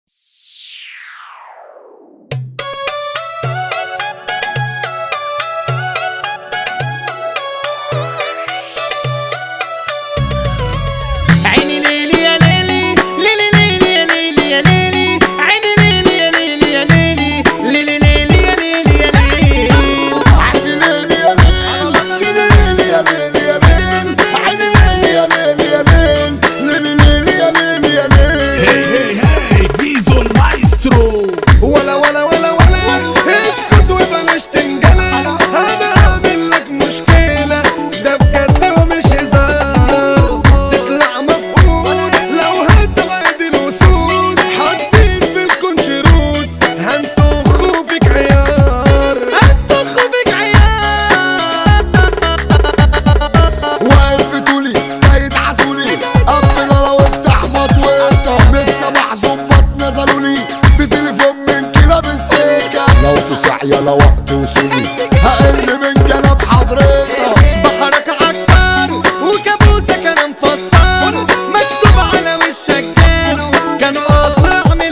يلا وقت وصولي هقل من جنب حضرتك. بحرك عكار وكابوسك انا مفسر مكتوب على وشك كانوا اسرع من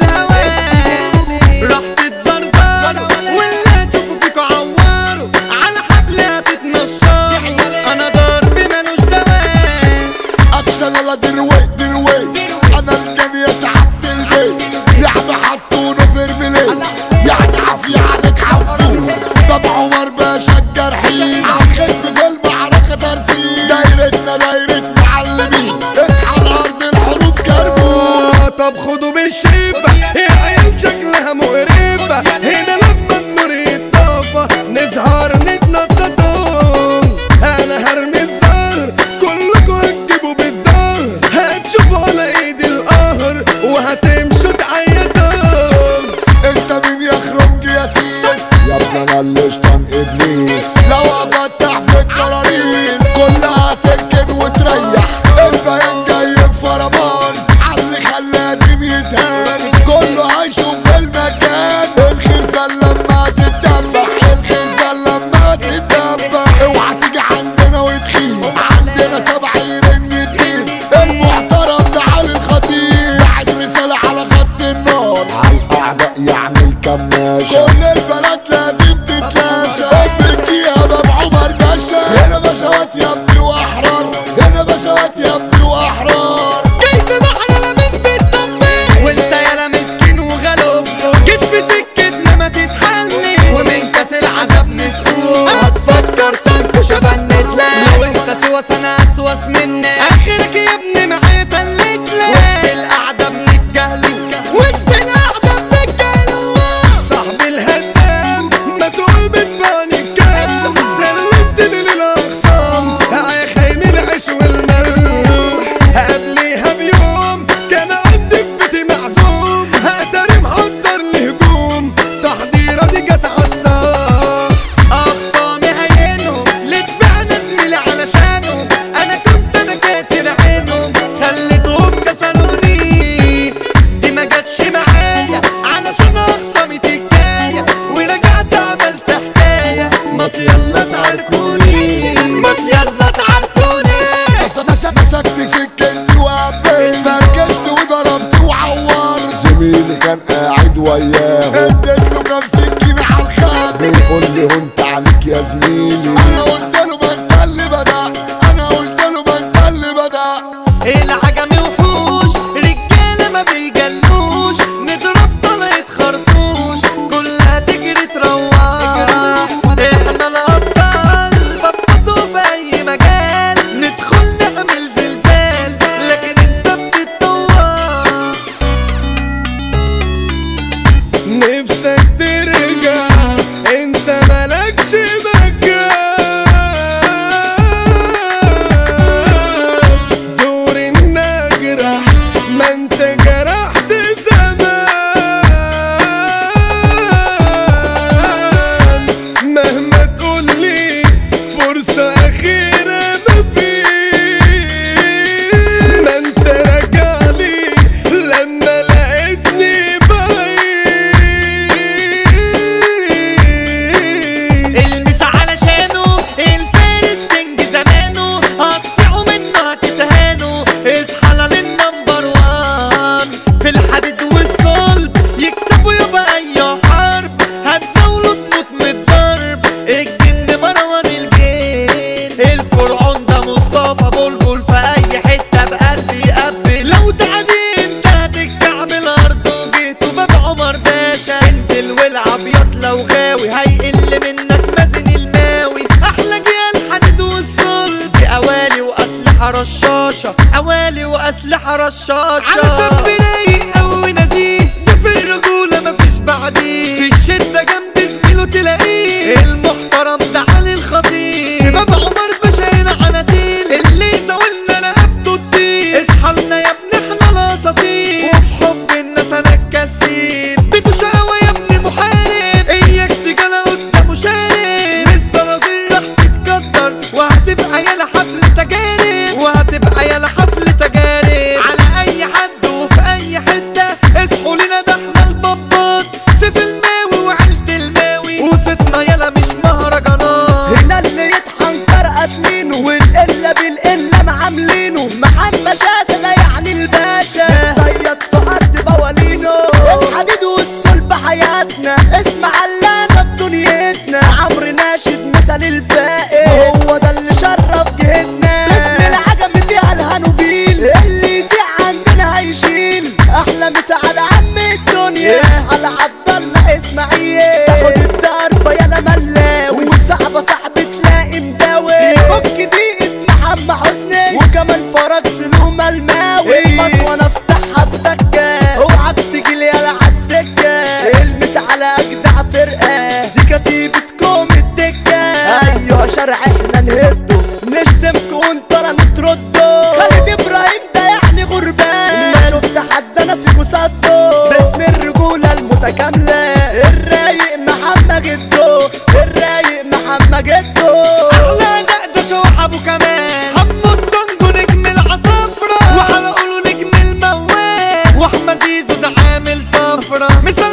الهوان راح تتزرزر واللي تشوفوا فيكوا عواروا على حبل هتتنشر انا ضربي ملوش دوام. اكشن ولا دروي انا الجميع سعدت البيت لعبة حطونا في رملين يعني عافية عليك عفو. طب عمر باشا الجرحين عالختم في المعركة ترسيم دايرتنا دايرة معلمين اصحى الارض الحروب كربون. طب خدوا بالشيبة يا عيال شكلها مقرفة هنا لما النور يتطفى نزهر نتنططون. انا هرمي الزهر كلكوا هتجيبوا بالظهر هتشوفوا على ايدي القهر وهتمشوا تعيطون. انت مين يا خرنج يا سيس يا ابن انا اللي شطان ابليس لو افتح في الكراريس كلها تركن وتريح الباين جاي بفرمان عاللي خلى لازم يتهان كله هيشوف في المكان. الخير فال لما تتدبح الخير فال لما تتدبح اوعى تيجي عندنا وتخيب عندنا 70 يتقيم المحترم ده علي الخطيب بعد رسالة على خط النار عالاعداء يعمل كماشة كل البنات لازم تتلاشى امك يا باب عمر باشا هنا باشوات يا ابني واحرار هنا باشوات يا ابني واحرار. كيف بحر من بتطمن وانت يالا مسكين وغلوب جيت في سكتنا ما تتحلي ومن كاس العذاب نسقوك هتفكر تنكش بنتلاقي لو انت سواس انا اسواس منك اخرك يا ابني معايا تلتلك وسط القعده بنتجهلي وسط القعده بنتجهلي صاحبي الهدام ما تقول بتباني الكلام سلمتني للاخصام يا خاين العيش والملح قبليها بيوم كان عندي بيتي معزوم هقدر محضر لهجوم تحضيره دي جت عالصاح اخصامي هينهم اللي تبيعنا زميلي علشانهم انا كنت كاسر عينهم خليتهم كسروني دي ما جاتش معايا علشان اخصامي تكايه ورجعت عملت حكايه ما يلا تعاركوني ما يلا تعاركوني. مسكت سكتي وقبلت فركشت وضربت وعورت زميلي كان قاعد وياهم اديت له كام سكينة عالخد بيقول لي هنت عليك يا زميلي انا قلت له ما انت اللي بدأ انا قلت له ما انت اللي بدأ. العجمي وحوش رجاله ما بيجلوش نضرب طلقة خرطوش كلها تجري تروح احنا الابطال بطلوا في اي مجال ندخل نعمل زلزال لكن انت بتتطور. نفسك ترجع انسى مالكش مكان دور النجرح ما انت جرحت زمان مهما تقولي فرصة أخيرة مفيش ما انت راجعلي لما لقيتني بعيد رشاشة علشان بلايق أوي نزيه ده في الرجولة مفيش بعديه في الشدة جنب زميله تلاقيه المحترم ده علي الخطيب باب عمر باشا هنا عناتيل اللي زاولنا رقبته الطيب اصحى لنا يا ابني احنا الاساطير وفي حب الناس انا الكسيب بيتو شقاوة يا ابني محارب اياك تجالا قدامه شارب الزرازير راح تتكتر وهتبقى يالا حفل تجارب وهتبقى يالا حفل تجارب على اي حد وفي اي حتة اصحوا لنا ده احنا البابات سيف الماوي وعيلة الماوي وصيتنا يالا مش مهرجانات هنا اللي يطحن قاتلينه والقلة بالقلة معاملينه محمد شاسة ده يعني الباشا صيد في أرض بوالينه الحديد والصلب حياتنا اسم علانا في دنيتنا عمرو ناشد مثل الفائق هو ده اللي شرف جهتنا اسم العجم فيها الهانوفيل اللي يسيع عندنا هيشيل أحلى مسا على عم الدنيا اصحى لعبد الله إسماعيل تاخد الضربة يالا ملاوي والصعبة صاحبي تلاقي مداوي يفك دقيقة محمد حسني وكمان فرج سلومة الماوي المطوة افتحها في دكة اوعك تجيلي يالا عالسكة المس على أجدع فرقة دي كتيبتكم الدكة أيوة شارع احنا نهده نشتمكوا وانت لا نترده خالد إبراهيم ده يعني غربان ما شفت حد أنا فيكوا صده باسم الرجولة المتكاملة الرايق محمد جدو الرايق محمد جدو احلى دقدشه وحبو كمان حمو الدنجو نجم العصافرة وحلقوله نجم الموال واحمد زيزو ده عامل طفرة